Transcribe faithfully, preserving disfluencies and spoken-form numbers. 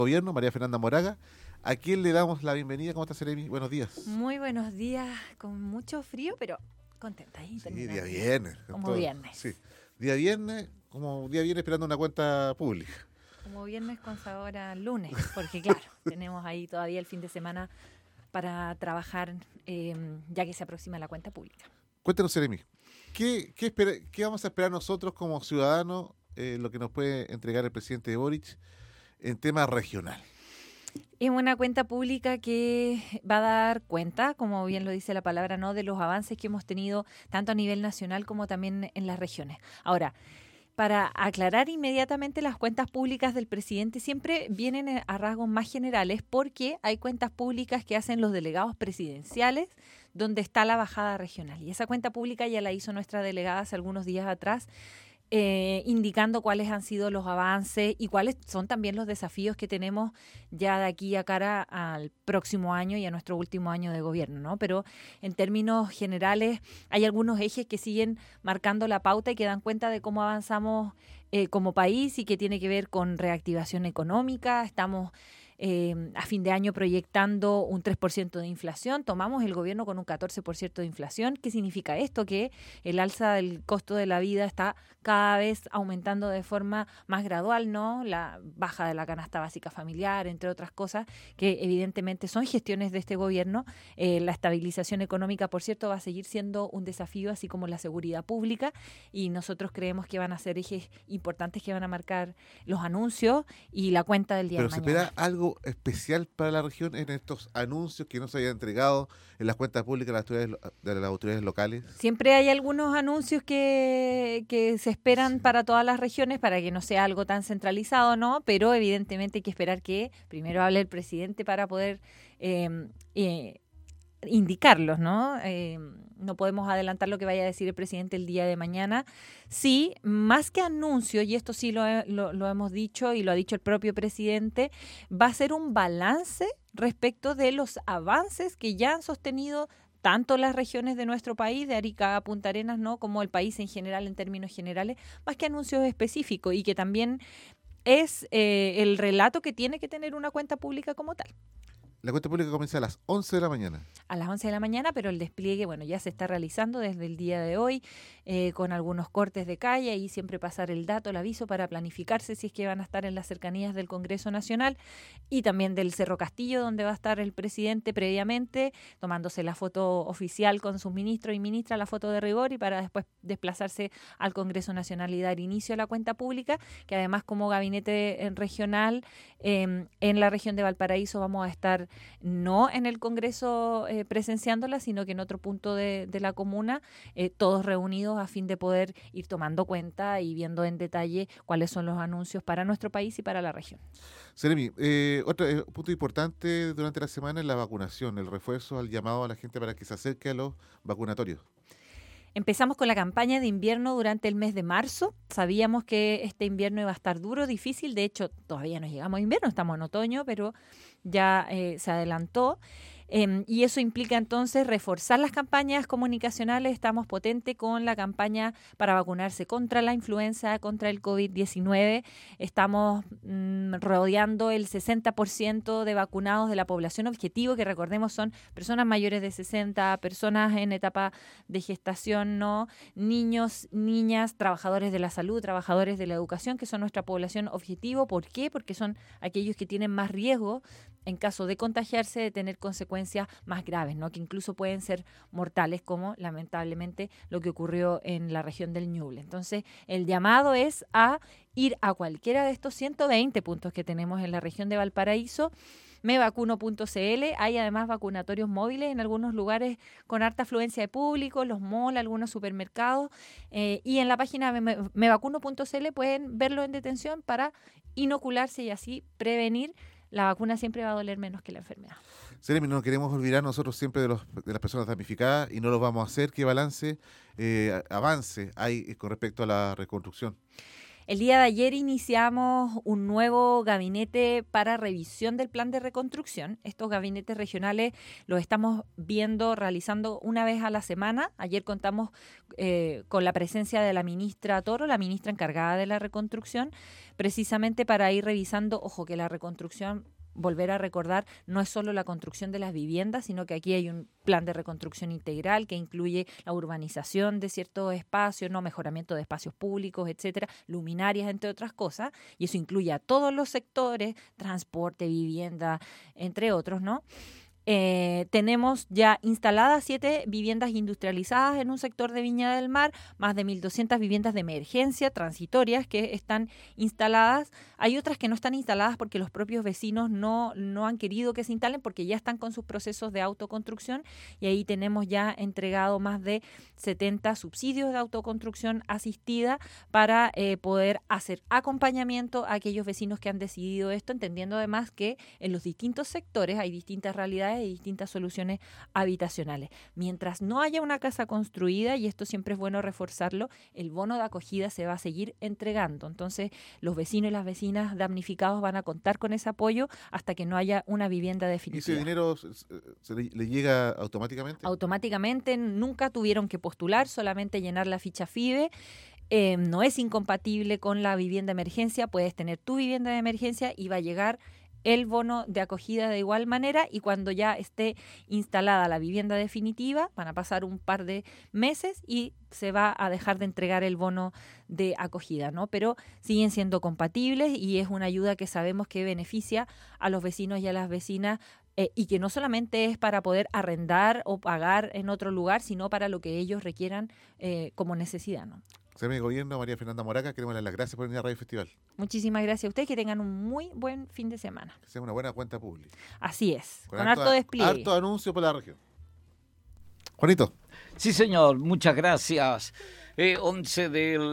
Gobierno, María Fernanda Moraga, a quien le damos la bienvenida. ¿Cómo está, Seremi? Buenos días. Muy buenos días, con mucho frío, pero contenta. Sí, día viernes. Como todo. viernes. Sí, día viernes, como día viernes esperando una cuenta pública. Como viernes con sabor a lunes, porque claro, tenemos ahí todavía el fin de semana para trabajar, eh, ya que se aproxima la cuenta pública. Cuéntanos, Seremi, ¿qué, qué, espera, ¿qué vamos a esperar nosotros como ciudadanos, eh, lo que nos puede entregar el presidente Boric en tema regional? Es una cuenta pública que va a dar cuenta, como bien lo dice la palabra, ¿no?, de los avances que hemos tenido tanto a nivel nacional como también en las regiones. Ahora, para aclarar inmediatamente, las cuentas públicas del presidente siempre vienen a rasgos más generales porque hay cuentas públicas que hacen los delegados presidenciales donde está la bajada regional. Y esa cuenta pública ya la hizo nuestra delegada hace algunos días atrás, Eh, indicando cuáles han sido los avances y cuáles son también los desafíos que tenemos ya de aquí a cara al próximo año y a nuestro último año de gobierno, ¿no? Pero en términos generales hay algunos ejes que siguen marcando la pauta y que dan cuenta de cómo avanzamos eh, como país y que tiene que ver con reactivación económica. Estamos Eh, a fin de año proyectando un tres por ciento de inflación, tomamos el gobierno con un catorce por ciento de inflación. ¿Qué significa esto? Que el alza del costo de la vida está cada vez aumentando de forma más gradual, ¿no? La baja de la canasta básica familiar, entre otras cosas, que evidentemente son gestiones de este gobierno. Eh, la estabilización económica, por cierto, va a seguir siendo un desafío, así como la seguridad pública, y nosotros creemos que van a ser ejes importantes que van a marcar los anuncios y la cuenta del día Pero de se mañana. espera algo especial para la región en estos anuncios que no se hayan entregado en las cuentas públicas de las autoridades, de las autoridades locales. Siempre hay algunos anuncios que, que se esperan Sí. para todas las regiones para que no sea algo tan centralizado, ¿no? Pero evidentemente hay que esperar que primero hable el presidente para poder eh, eh, indicarlos, ¿no? Eh, no podemos adelantar lo que vaya a decir el presidente el día de mañana. Sí, más que anuncio, y esto sí lo, he, lo, lo hemos dicho y lo ha dicho el propio presidente, va a ser un balance respecto de los avances que ya han sostenido tanto las regiones de nuestro país, de Arica a Punta Arenas, ¿no?, como el país en general, en términos generales, más que anuncios específicos, y que también es eh, el relato que tiene que tener una cuenta pública como tal. La cuenta pública comienza a las once de la mañana. A las once de la mañana, pero el despliegue, bueno, ya se está realizando desde el día de hoy, eh, con algunos cortes de calle y siempre pasar el dato, el aviso para planificarse si es que van a estar en las cercanías del Congreso Nacional y también del Cerro Castillo, donde va a estar el presidente previamente, tomándose la foto oficial con sus ministros y ministras, la foto de rigor, y para después desplazarse al Congreso Nacional y dar inicio a la cuenta pública, que además como gabinete regional eh, en la región de Valparaíso vamos a estar no en el Congreso eh, presenciándola, sino que en otro punto de, de la comuna, eh, todos reunidos a fin de poder ir tomando cuenta y viendo en detalle cuáles son los anuncios para nuestro país y para la región. Seremi, eh, otro eh, punto importante durante la semana es la vacunación, el refuerzo al llamado a la gente para que se acerque a los vacunatorios. Empezamos con la campaña de invierno durante el mes de marzo. Sabíamos que este invierno iba a estar duro, difícil. De hecho, todavía no llegamos a invierno, estamos en otoño, pero ya eh, se adelantó. Eh, y eso implica entonces reforzar las campañas comunicacionales. Estamos potentes con la campaña para vacunarse contra la influenza, contra el COVID diecinueve. Estamos mmm, rodeando el sesenta por ciento de vacunados de la población objetivo, que recordemos son personas mayores de sesenta, personas en etapa de gestación, no, niños, niñas, trabajadores de la salud, trabajadores de la educación, que son nuestra población objetivo. ¿Por qué? Porque son aquellos que tienen más riesgo en caso de contagiarse, de tener consecuencias más graves, ¿no?, que incluso pueden ser mortales, como lamentablemente lo que ocurrió en la región del Ñuble. Entonces, el llamado es a ir a cualquiera de estos ciento veinte puntos que tenemos en la región de Valparaíso, mevacuno punto c l. Hay además vacunatorios móviles en algunos lugares con harta afluencia de público, los malls, algunos supermercados, eh, y en la página mevacuno punto c l pueden verlo en detención para inocularse y así prevenir. La vacuna siempre va a doler menos que la enfermedad. Seremi, no queremos olvidar nosotros siempre de, los, de las personas damnificadas y no lo vamos a hacer. ¿Qué balance, eh, avance hay con respecto a la reconstrucción? El día de ayer iniciamos un nuevo gabinete para revisión del plan de reconstrucción. Estos gabinetes regionales los estamos viendo, realizando una vez a la semana. Ayer contamos eh, con la presencia de la ministra Toro, la ministra encargada de la reconstrucción, precisamente para ir revisando, ojo, que la reconstrucción, volver a recordar, no es solo la construcción de las viviendas, sino que aquí hay un plan de reconstrucción integral que incluye la urbanización de ciertos espacios, no mejoramiento de espacios públicos, etcétera, luminarias, entre otras cosas, y eso incluye a todos los sectores, transporte, vivienda, entre otros, ¿no? Eh, tenemos ya instaladas siete viviendas industrializadas en un sector de Viña del Mar, más de mil doscientas viviendas de emergencia transitorias que están instaladas. Hay otras que no están instaladas porque los propios vecinos no, no han querido que se instalen porque ya están con sus procesos de autoconstrucción, y ahí tenemos ya entregado más de setenta subsidios de autoconstrucción asistida para eh, poder hacer acompañamiento a aquellos vecinos que han decidido esto, entendiendo además que en los distintos sectores hay distintas realidades y distintas soluciones habitacionales. Mientras no haya una casa construida, y esto siempre es bueno reforzarlo, el bono de acogida se va a seguir entregando. Entonces, los vecinos y las vecinas damnificados van a contar con ese apoyo hasta que no haya una vivienda definitiva. ¿Y ese dinero se, se le, le llega automáticamente? Automáticamente, nunca tuvieron que postular, solamente llenar la ficha FIDE. Eh, no es incompatible con la vivienda de emergencia, puedes tener tu vivienda de emergencia y va a llegar el bono de acogida de igual manera, y cuando ya esté instalada la vivienda definitiva van a pasar un par de meses y se va a dejar de entregar el bono de acogida, ¿no? Pero siguen siendo compatibles y es una ayuda que sabemos que beneficia a los vecinos y a las vecinas, eh, y que no solamente es para poder arrendar o pagar en otro lugar, sino para lo que ellos requieran eh, como necesidad, ¿no? Secretaria de Gobierno, María Fernanda Moraca, queremos darle las gracias por venir a Radio Festival. Muchísimas gracias a ustedes, que tengan un muy buen fin de semana. Que sea una buena cuenta pública. Así es, con, con harto, harto despliegue. Harto anuncio por la región. Juanito. Sí, señor, muchas gracias. Eh, once del